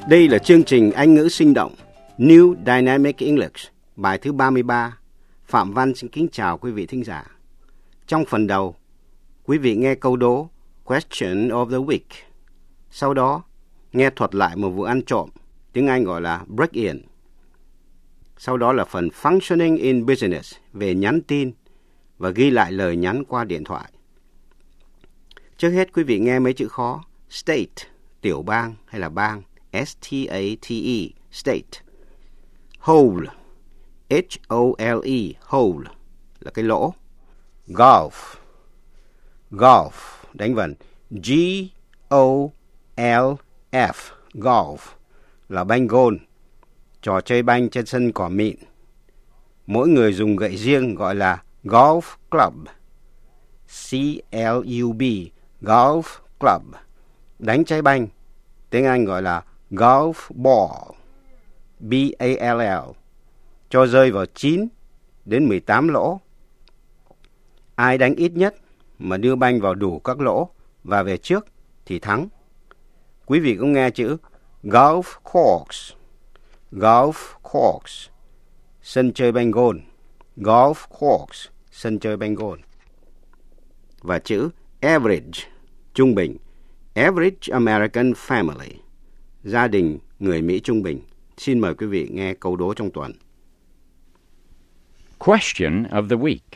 Đây là chương trình Anh ngữ sinh động New Dynamic English, bài thứ 33. Phạm Văn xin kính chào quý vị thính giả. Trong phần đầu, quý vị nghe câu đố Question of the Week. Sau đó, nghe thuật lại một vụ ăn trộm, tiếng Anh gọi là break-in. Sau đó là phần Functioning in Business về nhắn tin và ghi lại lời nhắn qua điện thoại. Trước hết quý vị nghe mấy chữ khó. State, tiểu bang hay là bang. S-T-A-T-E, state. Hole, H-O-L-E, hole, là cái lỗ. Golf, golf, đánh vần. G-O-L-F, golf, là banh gôn, trò chơi banh trên sân cỏ mịn. Mỗi người dùng gậy riêng gọi là golf club. C-L-U-B, golf club. Đánh trái banh, tiếng Anh gọi là golf ball. B-A-L-L. Cho rơi vào 9 đến 18 lỗ. Ai đánh ít nhất mà đưa banh vào đủ các lỗ và về trước thì thắng. Quý vị cũng nghe chữ golf course. Golf course, sân chơi banh gôn. Golf course, sân chơi banh gôn. Và chữ average, trung bình. Average American family, gia đình người Mỹ trung bình. Xin mời quý vị nghe câu đố trong tuần. Question of the week.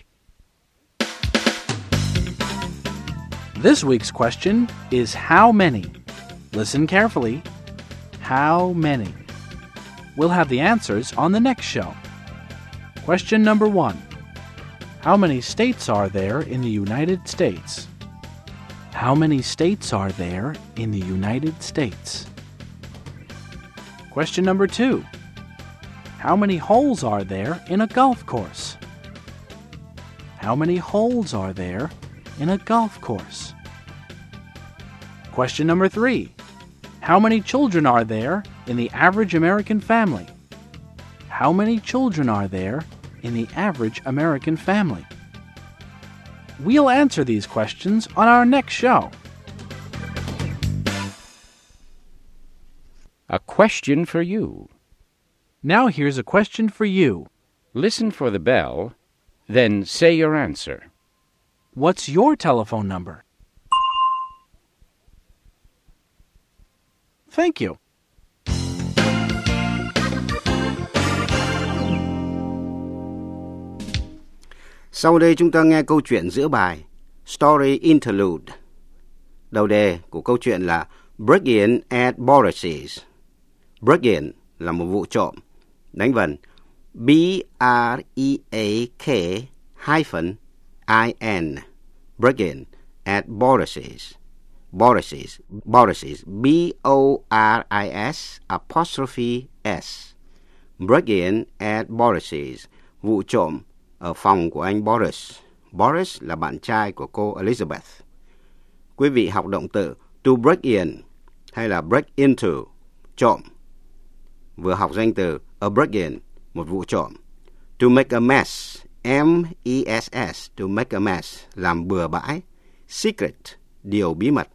This week's question is how many? Listen carefully. How many? We'll have the answers on the next show. Question number 1. How many states are there in the United States? How many states are there in the United States? Question number 2. How many holes are there in a golf course? How many holes are there in a golf course? Question number 3. How many children are there in the average American family? How many children are there in the average American family? We'll answer these questions on our next show. A question for you. Now here's a question for you. Listen for the bell, then say your answer. What's your telephone number? Thank you. Sau đây chúng ta nghe câu chuyện giữa bài Story Interlude. Đầu đề của câu chuyện là Break-in at Boris's. Break-in là một vụ trộm. Đánh vần B-R-E-A-K-I-N. Break-in at Boris's. Boris's. Boris's. B-O-R-I-S apostrophe S. Break-in at Boris's. Vụ trộm ở phòng của anh Boris. Boris là bạn trai của cô Elizabeth. Quý vị học động từ to break in hay là break into, trộm. Vừa học danh từ a break in, một vụ trộm. To make a mess, M-E-S-S, to make a mess, làm bừa bãi. Secret, điều bí mật.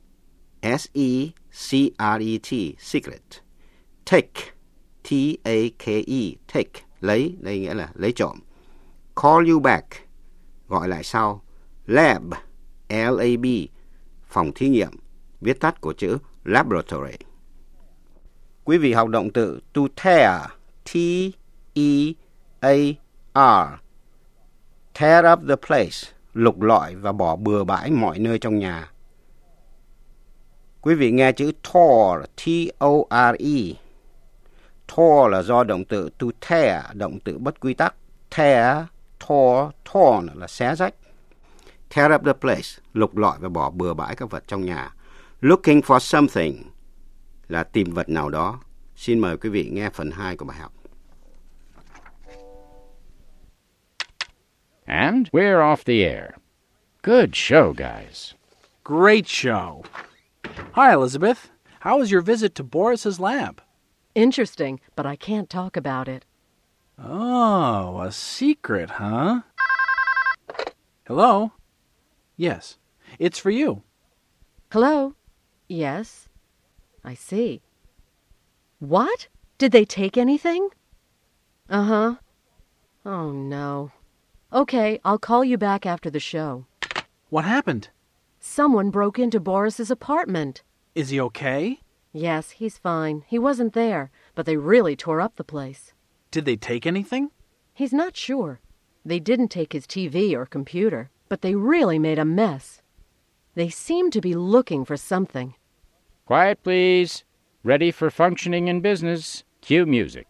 S-E-C-R-E-T, secret. Take, T-A-K-E, take, lấy, đây nghĩa là lấy trộm. Call you back, gọi lại sau. Lab, L-A-B, phòng thí nghiệm, viết tắt của chữ laboratory. Quý vị học động từ to tear, T-E-A-R, tear up the place, lục lọi và bỏ bừa bãi mọi nơi trong nhà. Quý vị nghe chữ tore, T-O-R-E. Tore là do động từ to tear, động từ bất quy tắc. Tear, tore, torn là xé rách. Tear up the place, lục lọi và bỏ bừa bãi các vật trong nhà. Looking for something là tìm vật nào đó. Xin mời quý vị nghe phần 2 của bài học. And we're off the air. Good show, guys. Great show. Hi, Elizabeth. How was your visit to Boris's lab? Interesting, but I can't talk about it. Oh, a secret, huh? Hello? Yes, it's for you. Hello? Yes, I see. What? Did they take anything? Uh-huh. Oh, no. Okay, I'll call you back after the show. What happened? Someone broke into Boris's apartment. Is he okay? Yes, he's fine. He wasn't there, but they really tore up the place. Did they take anything? He's not sure. They didn't take his TV or computer, but they really made a mess. They seem to be looking for something. Quiet, please. Ready for functioning in business. Cue music.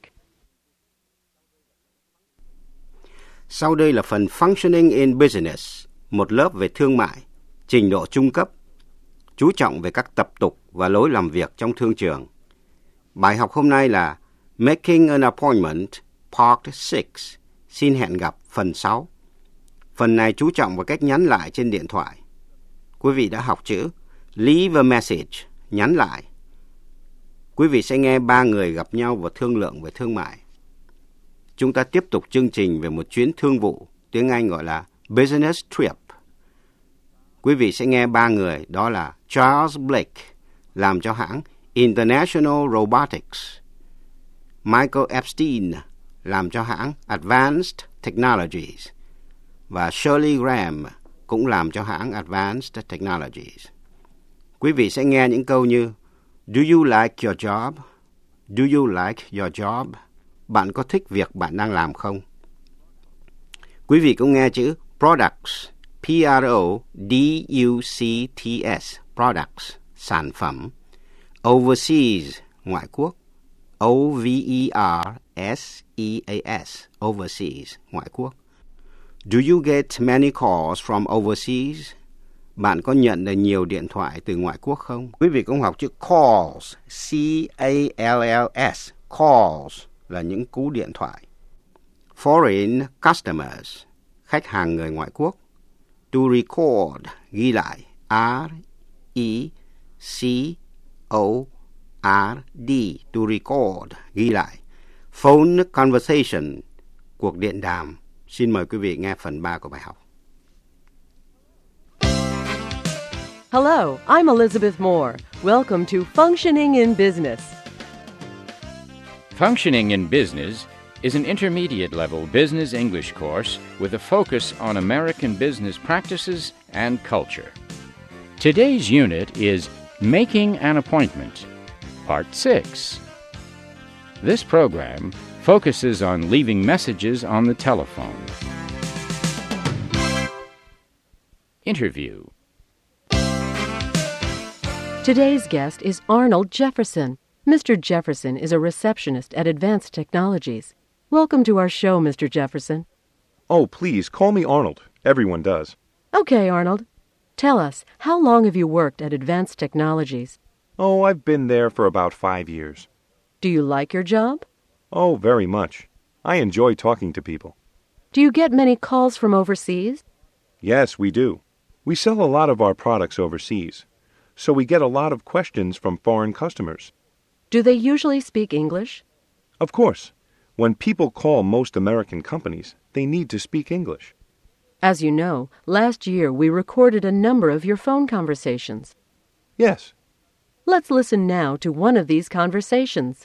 Sau đây là phần Functioning in Business, một lớp về thương mại, trình độ trung cấp, chú trọng về các tập tục và lối làm việc trong thương trường. Bài học hôm nay là Making an Appointment, Part 6, xin hẹn gặp phần 6. Phần này chú trọng vào cách nhắn lại trên điện thoại. Quý vị đã học chữ Leave a message, nhắn lại. Quý vị sẽ nghe 3 người gặp nhau và thương lượng về thương mại. Chúng ta tiếp tục chương trình về một chuyến thương vụ, tiếng Anh gọi là Business Trip. Quý vị sẽ nghe 3 người, đó là Charles Blake, làm cho hãng International Robotics, Michael Epstein, làm cho hãng Advanced Technologies, và Shirley Graham, cũng làm cho hãng Advanced Technologies. Quý vị sẽ nghe những câu như Do you like your job? Do you like your job? Bạn có thích việc bạn đang làm không? Quý vị cũng nghe chữ products, P-R-O-D-U-C-T-S, products, sản phẩm. Overseas, ngoại quốc, O-V-E-R-S-E-A-S, overseas, ngoại quốc. Do you get many calls from overseas? Bạn có nhận được nhiều điện thoại từ ngoại quốc không? Quý vị cũng học chữ calls, C-A-L-L-S, calls là những cú điện thoại. Foreign customers, khách hàng người ngoại quốc. To record, ghi lại, R-E-C-O-R-D, to record, ghi lại. Phone conversation, cuộc điện đàm. Xin mời quý vị nghe phần 3 của bài học. Hello, I'm Elizabeth Moore. Welcome to Functioning in Business. Functioning in Business is an intermediate-level business English course with a focus on American business practices and culture. Today's unit is Making an Appointment, Part 6. This program focuses on leaving messages on the telephone. Interview. Today's guest is Arnold Jefferson. Mr. Jefferson is a receptionist at Advanced Technologies. Welcome to our show, Mr. Jefferson. Oh, please, call me Arnold. Everyone does. Okay, Arnold. Tell us, how long have you worked at Advanced Technologies? Oh, I've been there for about 5 years. Do you like your job? Oh, very much. I enjoy talking to people. Do you get many calls from overseas? Yes, we do. We sell a lot of our products overseas, so we get a lot of questions from foreign customers. Do they usually speak English? Of course. When people call most American companies, they need to speak English. As you know, last year we recorded a number of your phone conversations. Yes. Let's listen now to one of these conversations.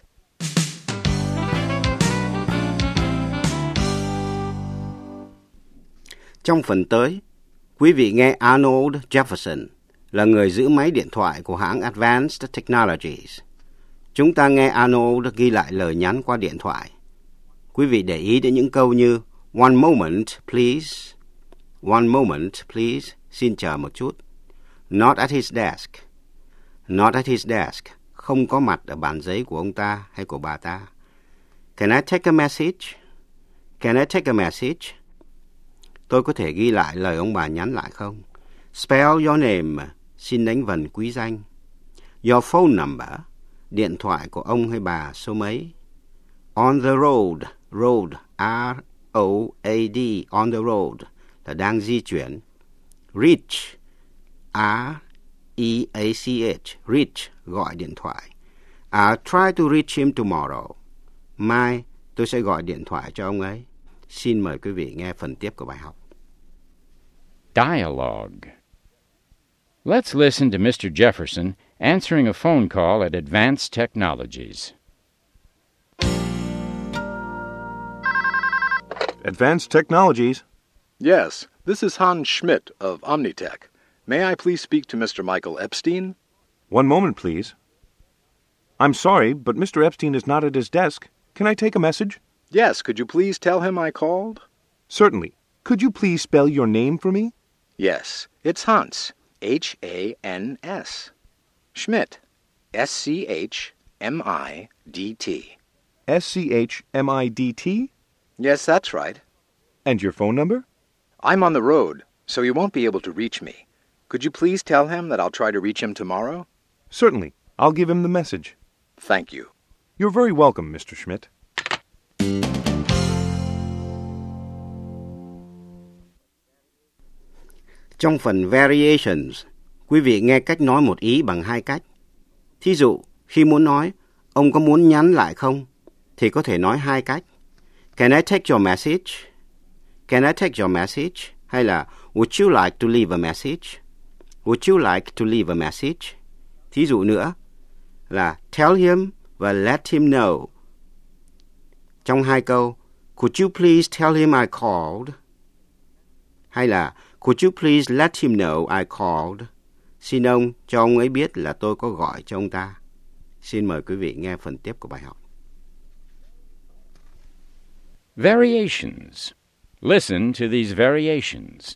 Trong phần tới, quý vị nghe Arnold Jefferson là người giữ máy điện thoại của hãng Advanced Technologies. Chúng ta nghe Arnold ghi lại lời nhắn qua điện thoại. Quý vị để ý đến những câu như One moment, please. One moment, please. Xin chờ một chút. Not at his desk. Not at his desk. Không có mặt ở bàn giấy của ông ta hay của bà ta. Can I take a message? Can I take a message? Tôi có thể ghi lại lời ông bà nhắn lại không? Spell your name. Xin đánh vần quý danh. Your phone number. Điện thoại của ông hay bà số mấy? On the road. Road. R-O-A-D. On the road. Là đang di chuyển. Reach. R-E-A-C-H. Reach. Gọi điện thoại. I'll try to reach him tomorrow. Mai tôi sẽ gọi điện thoại cho ông ấy. Xin mời quý vị nghe phần tiếp của bài học. Dialogue. Let's listen to Mr. Jefferson answering a phone call at Advanced Technologies. Advanced Technologies. Yes, this is Hans Schmidt of Omnitech. May I please speak to Mr. Michael Epstein? One moment, please. I'm sorry, but Mr. Epstein is not at his desk. Can I take a message? Yes, could you please tell him I called? Certainly. Could you please spell your name for me? Yes, it's Hans, H-A-N-S. Schmidt, S-C-H-M-I-D-T. S-C-H-M-I-D-T? Yes, that's right. And your phone number? I'm on the road, so he won't be able to reach me. Could you please tell him that I'll try to reach him tomorrow? Certainly. I'll give him the message. Thank you. You're very welcome, Mr. Schmidt. Trong phần variations, quý vị nghe cách nói một ý bằng hai cách. Thí dụ, khi muốn nói, ông có muốn nhắn lại không? Thì có thể nói hai cách. Can I take your message? Can I take your message? Hay là would you like to leave a message? Would you like to leave a message? Thí dụ nữa là tell him và let him know. Trong hai câu, could you please tell him I called? Hay là could you please let him know I called? Xin ông cho ông ấy biết là tôi có gọi cho ông ta. Xin mời quý vị nghe phần tiếp của bài học. Variations. Listen to these variations.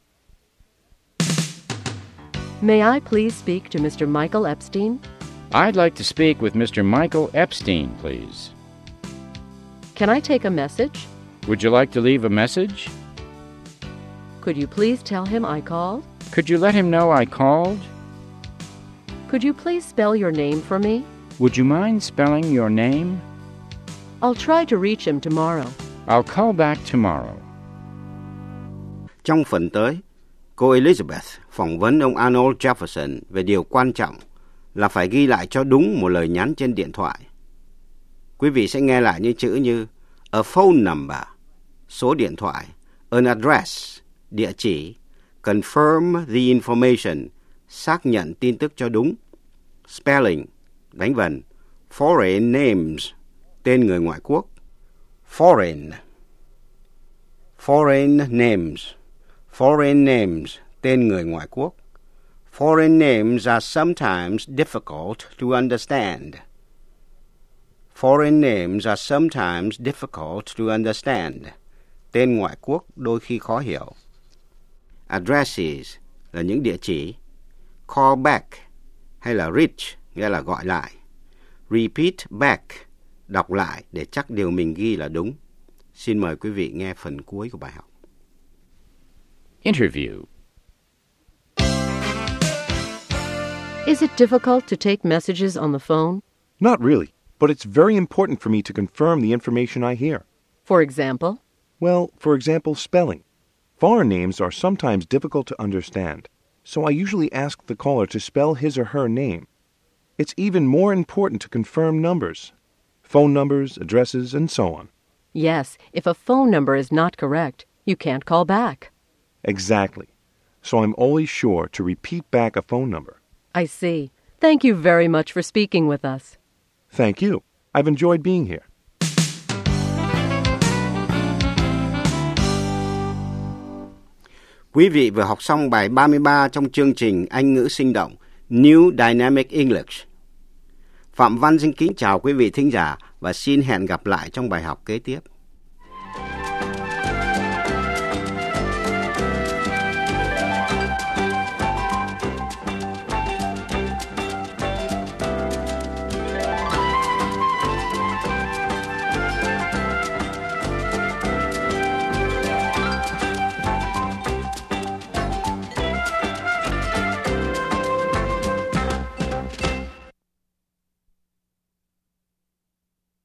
May I please speak to Mr. Michael Epstein? I'd like to speak with Mr. Michael Epstein, please. Can I take a message? Would you like to leave a message? Could you please tell him I called? Could you let him know I called? Could you please spell your name for me? Would you mind spelling your name? I'll try to reach him tomorrow. I'll call back tomorrow. Trong phần tới, cô Elizabeth phỏng vấn ông Arnold Jefferson về điều quan trọng là phải ghi lại cho đúng một lời nhắn trên điện thoại. Quý vị sẽ nghe lại những chữ như a phone number, số điện thoại, an address, địa chỉ, confirm the information, xác nhận tin tức cho đúng, spelling, đánh vần, foreign names, tên người ngoại quốc, foreign names, tên người ngoại quốc. Foreign names are sometimes difficult to understand. Foreign names are sometimes difficult to understand. Tên ngoại quốc đôi khi khó hiểu. Addresses là những địa chỉ. Call back hay là reach nghĩa là gọi lại. Repeat back, đọc lại để chắc điều mình ghi là đúng. Xin mời quý vị nghe phần cuối của bài học. Interview. Is it difficult to take messages on the phone? Not really, but it's very important for me to confirm the information I hear. For example? Well, for example, spelling. Foreign names are sometimes difficult to understand, so I usually ask the caller to spell his or her name. It's even more important to confirm numbers, phone numbers, addresses, and so on. Yes, if a phone number is not correct, you can't call back. Exactly. So I'm always sure to repeat back a phone number. I see. Thank you very much for speaking with us. Thank you. I've enjoyed being here. Quý vị vừa học xong bài 33 trong chương trình Anh ngữ sinh động New Dynamic English. Phạm Văn xin kính chào quý vị thính giả và xin hẹn gặp lại trong bài học kế tiếp.